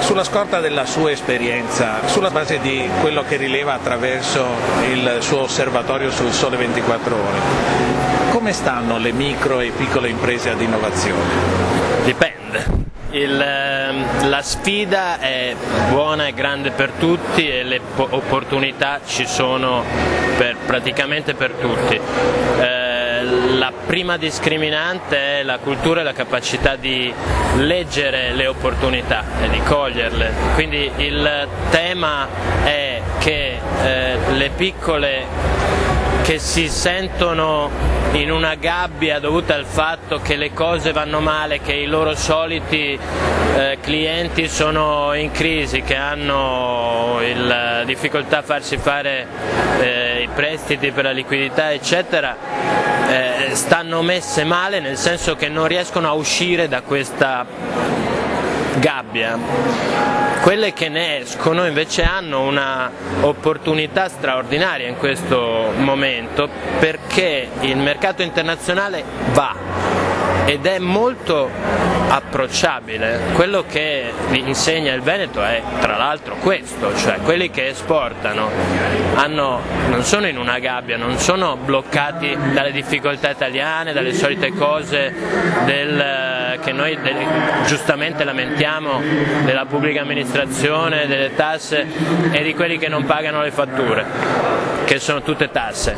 Sulla scorta della sua esperienza, sulla base di quello che rileva attraverso il suo osservatorio sul Sole 24 Ore, come stanno le micro e piccole imprese ad innovazione? Dipende. La sfida è buona e grande per tutti e le opportunità ci sono praticamente per tutti. La prima discriminante è la cultura e la capacità di leggere le opportunità e di coglierle. Quindi il tema è che le piccole che si sentono in una gabbia dovuta al fatto che le cose vanno male, che i loro soliti clienti sono in crisi, che hanno difficoltà a farsi fare i prestiti per la liquidità eccetera, stanno messe male, nel senso che non riescono a uscire da questa gabbia. Quelle che ne escono invece hanno una opportunità straordinaria in questo momento, perché il mercato internazionale va ed è molto approcciabile. Quello che vi insegna il Veneto è tra l'altro questo, cioè quelli che esportano non sono in una gabbia, non sono bloccati dalle difficoltà italiane, dalle solite cose che noi giustamente lamentiamo della pubblica amministrazione, delle tasse e di quelli che non pagano le fatture, che sono tutte tasse.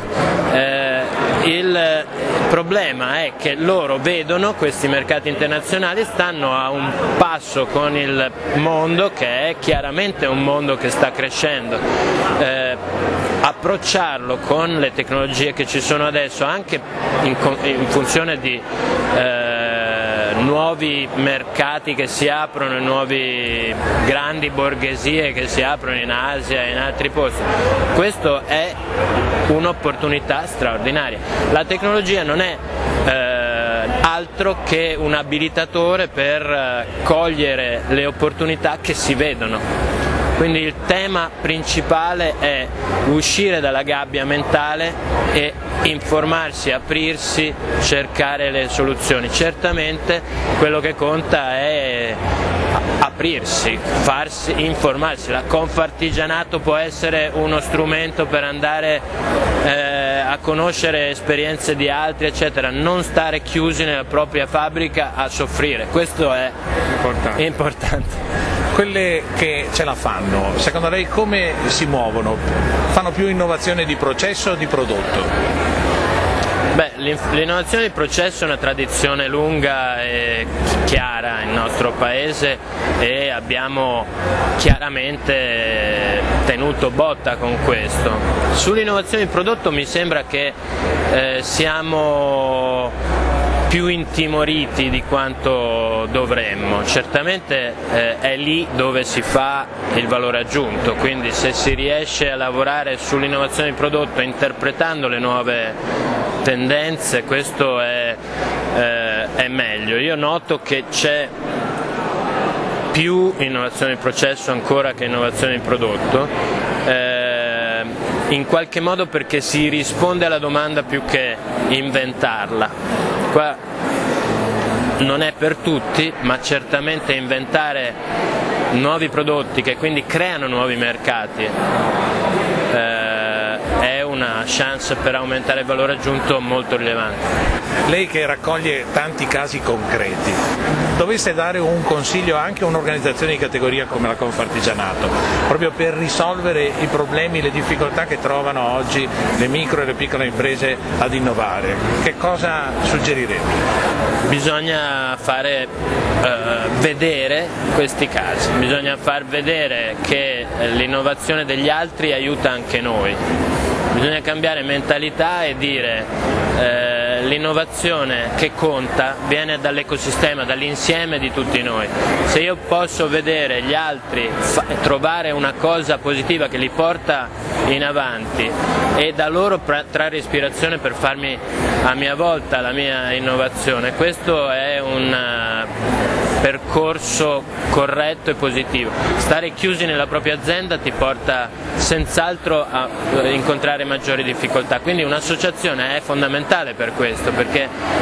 Il problema è che loro vedono questi mercati internazionali, stanno a un passo con il mondo, che è chiaramente un mondo che sta crescendo. Approcciarlo con le tecnologie che ci sono adesso, anche in funzione di nuovi mercati che si aprono, nuovi grandi borghesie che si aprono in Asia e in altri posti, questo è un'opportunità straordinaria. La tecnologia non è altro che un abilitatore per cogliere le opportunità che si vedono. Quindi il tema principale è uscire dalla gabbia mentale e informarsi, aprirsi, cercare le soluzioni. Certamente quello che conta è aprirsi, informarsi. La Confartigianato può essere uno strumento per andare a conoscere esperienze di altri, eccetera, non stare chiusi nella propria fabbrica a soffrire. Questo è importante. Quelle che ce la fanno, secondo lei come si muovono? Fanno più innovazione di processo o di prodotto? Beh, l'innovazione di processo è una tradizione lunga e chiara nel nostro paese e abbiamo chiaramente tenuto botta con questo. Sull'innovazione di prodotto mi sembra che siamo più intimoriti di quanto dovremmo. Certamente è lì dove si fa il valore aggiunto, quindi se si riesce a lavorare sull'innovazione di prodotto interpretando le nuove tendenze, questo è meglio. Io noto che c'è più innovazione di processo ancora che innovazione di prodotto, in qualche modo perché si risponde alla domanda più che inventarla. Qua non è per tutti, ma certamente inventare nuovi prodotti che quindi creano nuovi mercati è una chance per aumentare il valore aggiunto molto rilevante. Lei che raccoglie tanti casi concreti, dovesse dare un consiglio anche a un'organizzazione di categoria come la Confartigianato, proprio per risolvere i problemi, le difficoltà che trovano oggi le micro e le piccole imprese ad innovare, che cosa suggeriremmo? Bisogna fare vedere questi casi, bisogna far vedere che l'innovazione degli altri aiuta anche noi. Bisogna cambiare mentalità e dire l'innovazione che conta viene dall'ecosistema, dall'insieme di tutti noi. Se io posso vedere gli altri trovare una cosa positiva che li porta in avanti e da loro trarre ispirazione per farmi a mia volta la mia innovazione, questo è un percorso corretto e positivo. Stare chiusi nella propria azienda ti porta senz'altro a incontrare maggiori difficoltà, quindi un'associazione è fondamentale per questo, perché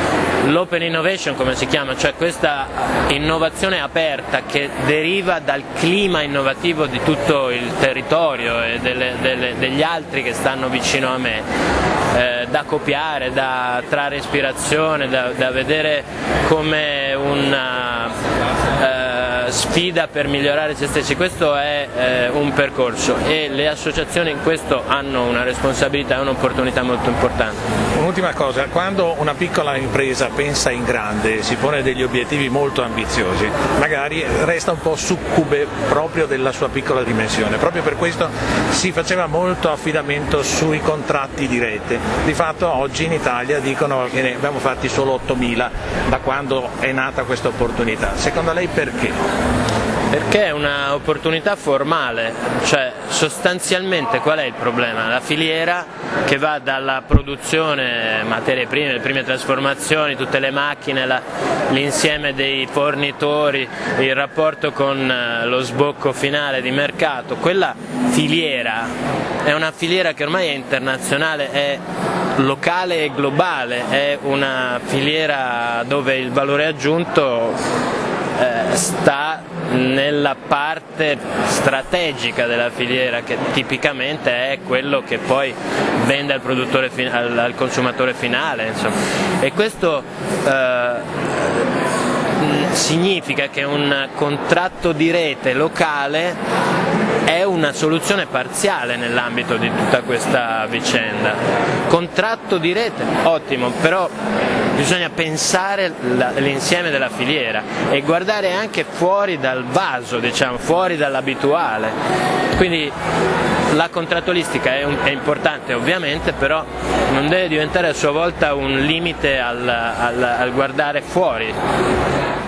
l'open innovation, come si chiama, cioè questa innovazione aperta che deriva dal clima innovativo di tutto il territorio e degli altri che stanno vicino a me, da copiare, da trarre ispirazione, da vedere come una sfida per migliorare se stessi. Questo è un percorso e le associazioni in questo hanno una responsabilità e un'opportunità molto importante. Un'ultima cosa, quando una piccola impresa pensa in grande, si pone degli obiettivi molto ambiziosi, magari resta un po' succube proprio della sua piccola dimensione, proprio per questo si faceva molto affidamento sui contratti di rete. Di fatto oggi in Italia dicono che ne abbiamo fatti solo 8.000 da quando è nata questa opportunità. Secondo lei perché? Perché è un'opportunità formale, cioè sostanzialmente qual è il problema? La filiera che va dalla produzione, materie prime, le prime trasformazioni, tutte le macchine, l'insieme dei fornitori, il rapporto con lo sbocco finale di mercato, quella filiera è una filiera che ormai è internazionale, è locale e globale, è una filiera dove il valore aggiunto sta nella parte strategica della filiera, che tipicamente è quello che poi vende al produttore al consumatore finale, insomma. E questo significa che un contratto di rete locale è una soluzione parziale nell'ambito di tutta questa vicenda. Contratto di rete, ottimo, però bisogna pensare l'insieme della filiera e guardare anche fuori dal vaso, diciamo, fuori dall'abituale. Quindi la contrattualistica è importante ovviamente, però non deve diventare a sua volta un limite al guardare fuori.